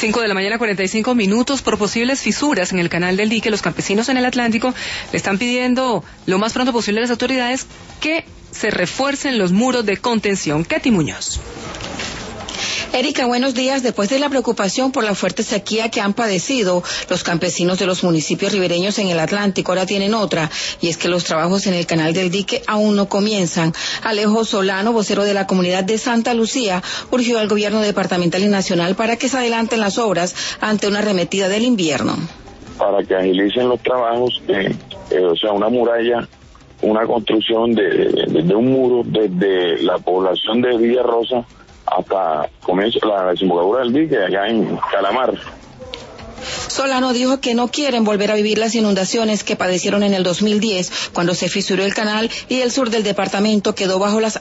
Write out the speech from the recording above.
5 de la mañana, 45 minutos. Por posibles fisuras en el canal del dique, los campesinos en el Atlántico le están pidiendo lo más pronto posible a las autoridades que se refuercen los muros de contención. Katy Muñoz. Erika, buenos días. Después de la preocupación por la fuerte sequía que han padecido los campesinos de los municipios ribereños en el Atlántico, ahora tienen otra, y es que los trabajos en el canal del dique aún no comienzan. Alejo Solano, vocero de la comunidad de Santa Lucía, urgió al gobierno departamental y nacional para que se adelanten las obras ante una arremetida del invierno. Para que agilicen los trabajos, o sea, una muralla, una construcción de un muro desde la población de Villa Rosa hasta comienzo la desembocadura del dique allá en Calamar. Solano dijo que no quieren volver a vivir las inundaciones que padecieron en el 2010, cuando se fisuró el canal y el sur del departamento quedó bajo las